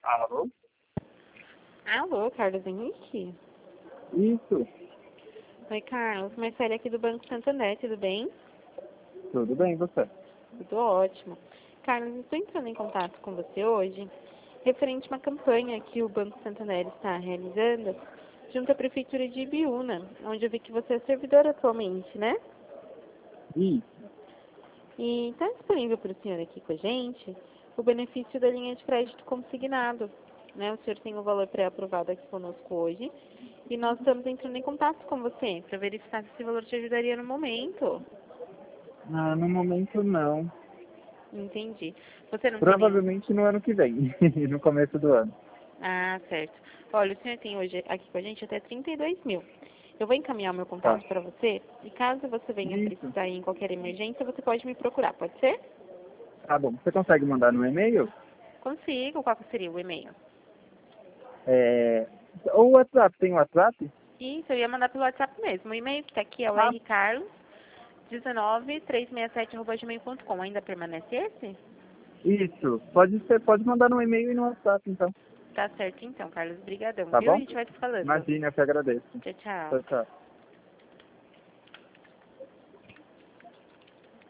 Alô? Alô, Carlos Henrique? Isso, Oi, Carlos. Marcelo aqui do Banco Santander, tudo bem? tudo bem, você? Tudo ótimo. Carlos, estou entrando em contato com você hoje, referente a uma campanha que o Banco Santander está realizando junto à Prefeitura de Ibiúna, onde eu vi que você é servidor atualmente, né? Isso. E está disponível para o senhor aqui com a gente o benefício da linha de crédito consignado, né? O senhor tem o valor pré-aprovado aqui conosco hoje e nós estamos entrando em contato com você para verificar se esse valor te ajudaria no momento. Ah, no momento não. Entendi. Você não tem nenhum... Provavelmente no ano que vem, no começo do ano. Ah, certo. Olha, o senhor tem hoje aqui com a gente até 32 mil. Eu vou encaminhar o meu Tá. contato para você e caso você venha Isso. precisar em qualquer emergência, você pode me procurar, pode ser? Tá bom. Você consegue mandar no e-mail? Consigo. Qual que seria o e-mail? É... Ou o WhatsApp, tem WhatsApp? Isso, eu ia mandar pelo WhatsApp mesmo. O e-mail que está aqui é o Ah, rcarlos19367@gmail.com. Ainda permanece esse? isso. Pode ser, pode mandar no e-mail e no WhatsApp, então. Tá certo então, Carlos. Brigadão, Tá viu? A bom? gente vai te falando. Imagina, eu que agradeço. Tchau, tchau. Tchau, tchau.